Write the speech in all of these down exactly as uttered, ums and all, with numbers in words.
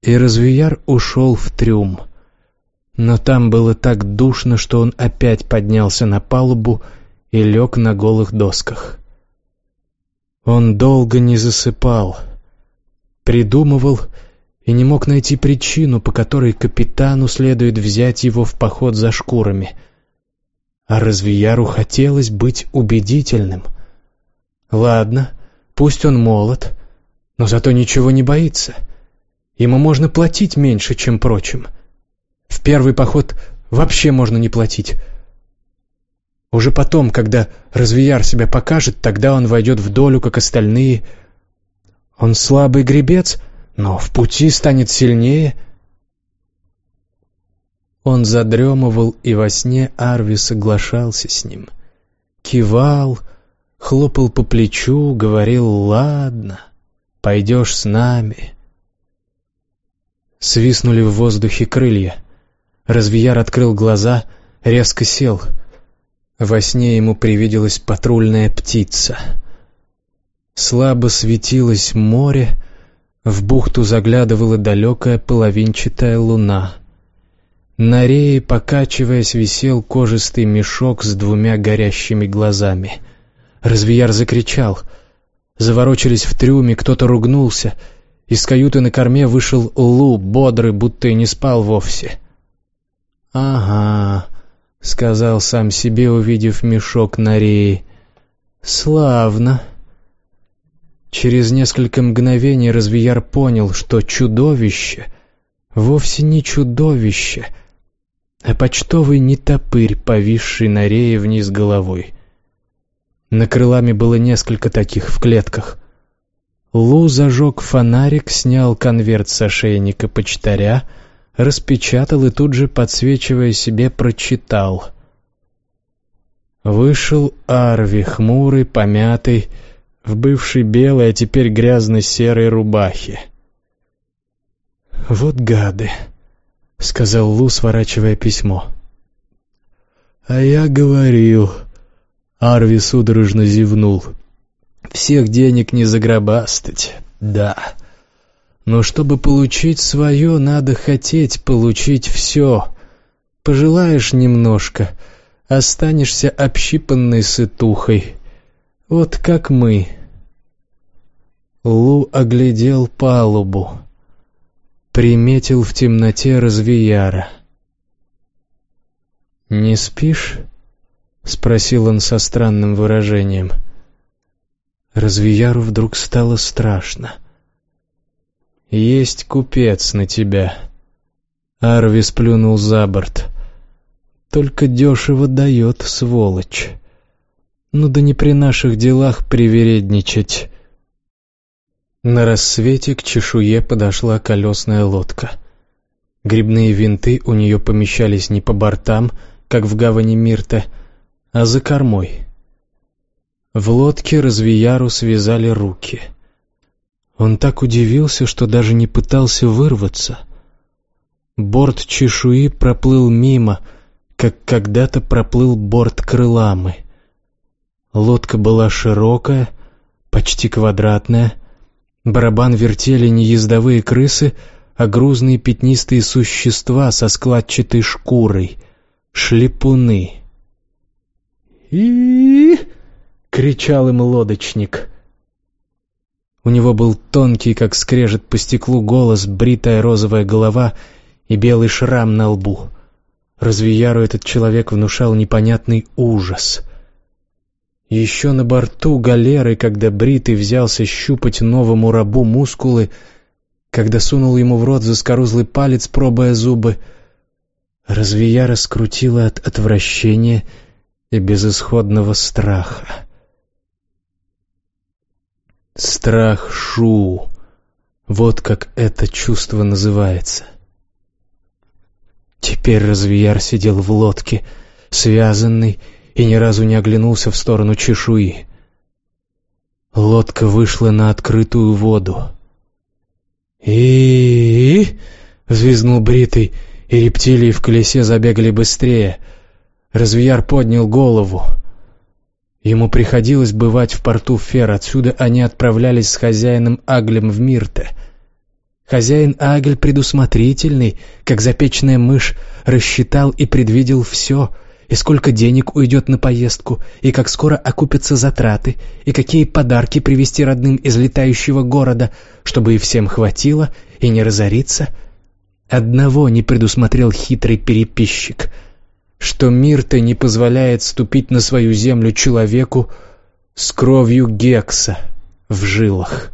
и Развияр ушел в трюм. Но там было так душно, что он опять поднялся на палубу и лег на голых досках. Он долго не засыпал, придумывал и не мог найти причину, по которой капитану следует взять его в поход за шкурами. А Развияру хотелось быть убедительным. Ладно, пусть он молод, но зато ничего не боится. Ему можно платить меньше, чем прочим. В первый поход вообще можно не платить. Уже потом, когда Развияр себя покажет, тогда он войдет в долю, как остальные. Он слабый гребец, но в пути станет сильнее. Он задремывал, и во сне Арви соглашался с ним. Кивал, хлопал по плечу, говорил: «Ладно, пойдешь с нами». Свистнули в воздухе крылья. Развияр открыл глаза, резко сел. Во сне ему привиделась патрульная птица. Слабо светилось море, в бухту заглядывала далекая половинчатая луна. На рее, покачиваясь, висел кожистый мешок с двумя горящими глазами. Развияр закричал. Заворочились в трюме, кто-то ругнулся. Из каюты на корме вышел Лу, бодрый, будто и не спал вовсе. «Ага», — сказал сам себе, увидев мешок на рее. «Славно». Через несколько мгновений Развияр понял, что чудовище вовсе не чудовище, а почтовый нетопырь, повисший на рее вниз головой. На крылами было несколько таких в клетках. Лу зажег фонарик, снял конверт с ошейника почтаря, распечатал и тут же, подсвечивая себе, прочитал. Вышел Арви, хмурый, помятый, в бывшей белой, а теперь грязно-серой рубахе. «Вот гады», — сказал Лу, сворачивая письмо. «А я говорил», — Арви судорожно зевнул, — «всех денег не загробастать, да. Но чтобы получить свое, надо хотеть получить все. Пожелаешь немножко, останешься общипанной сытухой. Вот как мы». Лу оглядел палубу, приметил в темноте Развияра. «Не спишь?» — спросил он со странным выражением. Развияру вдруг стало страшно. «Есть купец на тебя», — Арви сплюнул за борт. «Только дешево дает, сволочь. Ну да не при наших делах привередничать». На рассвете к чешуе подошла колесная лодка. Гребные винты у нее помещались не по бортам, как в гавани Мирта, а за кормой. В лодке Развияру связали руки. Он так удивился, что даже не пытался вырваться. Борт чешуи проплыл мимо, как когда-то проплыл борт Крыламы. Лодка была широкая, почти квадратная. Барабан вертели не ездовые крысы, а грузные пятнистые существа со складчатой шкурой — шлепуны. «И-и-и!» — кричал им лодочник. У него был тонкий, как скрежет по стеклу, голос, бритая розовая голова и белый шрам на лбу. Развияру этот человек внушал непонятный ужас. Еще на борту галеры, когда бритый взялся щупать новому рабу мускулы, когда сунул ему в рот заскорузлый палец, пробуя зубы, Развияра скрутило от отвращения и безысходного страха. Страх Шу — вот как это чувство называется. Теперь Развияр сидел в лодке, связанный, и ни разу не оглянулся в сторону чешуи. Лодка вышла на открытую воду. «И-и-и!» — взвизгнул бритый, и рептилии в колесе забегали быстрее. Развияр поднял голову. Ему приходилось бывать в порту Фер, отсюда они отправлялись с хозяином Аглем в Мирте. Хозяин Агль предусмотрительный, как запечная мышь, рассчитал и предвидел все, и сколько денег уйдет на поездку, и как скоро окупятся затраты, и какие подарки привезти родным из летающего города, чтобы и всем хватило, и не разориться. Одного не предусмотрел хитрый переписчик, что мир-то не позволяет ступить на свою землю человеку с кровью Гекса в жилах.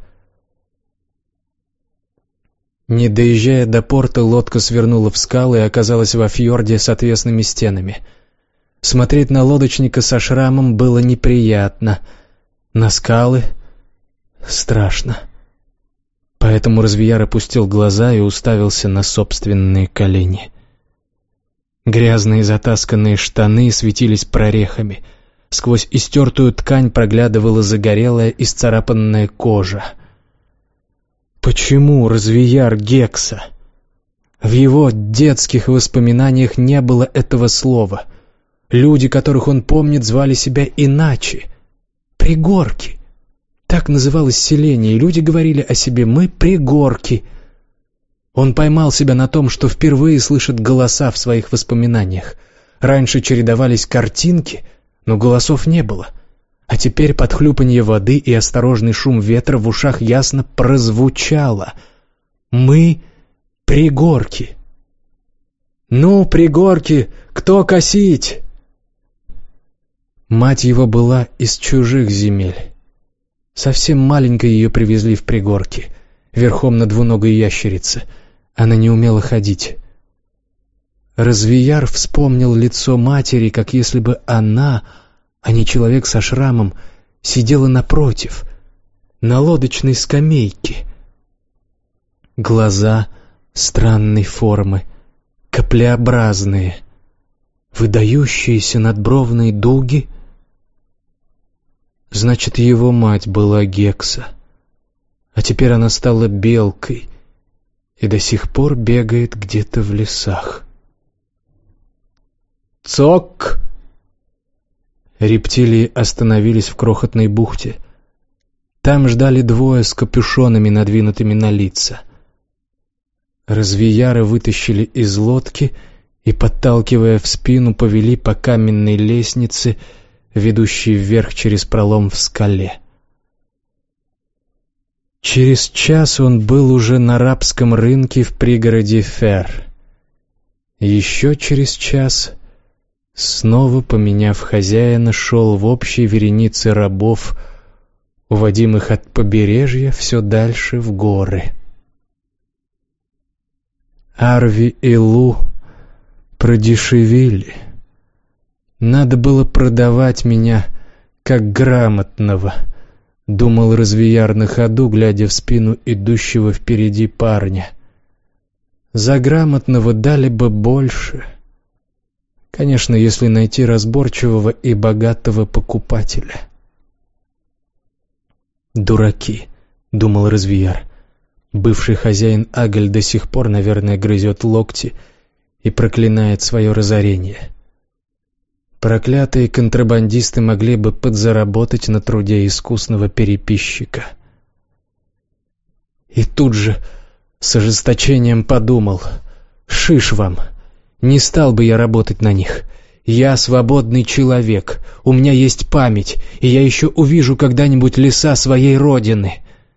Не доезжая до порта, лодка свернула в скалы и оказалась во фьорде с отвесными стенами. Смотреть на лодочника со шрамом было неприятно, на скалы — страшно. Поэтому Развияр опустил глаза и уставился на собственные колени. Грязные затасканные штаны светились прорехами. Сквозь истертую ткань проглядывала загорелая, исцарапанная кожа. Почему Развияр Гекса? В его детских воспоминаниях не было этого слова. Люди, которых он помнит, звали себя иначе. Пригорки. Так называлось селение, и люди говорили о себе: «Мы пригорки». Он поймал себя на том, что впервые слышит голоса в своих воспоминаниях. Раньше чередовались картинки, но голосов не было. А теперь под хлюпанье воды и осторожный шум ветра в ушах ясно прозвучало: «Мы пригорки». «Ну, пригорки, кто косить?» Мать его была из чужих земель. Совсем маленькой ее привезли в пригорки, верхом на двуногой ящерице. Она не умела ходить. Развияр вспомнил лицо матери, как если бы она, а не человек со шрамом, сидела напротив, на лодочной скамейке. Глаза странной формы, каплеобразные, выдающиеся надбровные дуги. Значит, его мать была Гекса, а теперь она стала белкой и до сих пор бегает где-то в лесах. «Цок!» Рептилии остановились в крохотной бухте. Там ждали двое с капюшонами, надвинутыми на лица. Развияра вытащили из лодки и, подталкивая в спину, повели по каменной лестнице, ведущей вверх через пролом в скале. Через час он был уже на рабском рынке в пригороде Фер. Еще через час, снова поменяв хозяина, шел в общей веренице рабов, уводимых от побережья все дальше в горы. Арви и Лу продешевили. Надо было продавать меня как грамотного, думал Развияр на ходу, глядя в спину идущего впереди парня. За грамотного дали бы больше. Конечно, если найти разборчивого и богатого покупателя. «Дураки», — думал Развияр. Бывший хозяин Агль до сих пор, наверное, грызет локти и проклинает свое разорение. Проклятые контрабандисты могли бы подзаработать на труде искусного переписчика. И тут же с ожесточением подумал: «Шиш вам! Не стал бы я работать на них. Я свободный человек, у меня есть память, и я еще увижу когда-нибудь леса своей родины».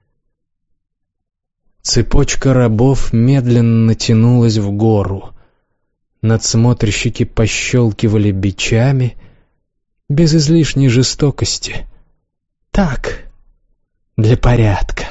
Цепочка рабов медленно тянулась в гору. Надсмотрщики пощелкивали бичами, без излишней жестокости. Так, для порядка.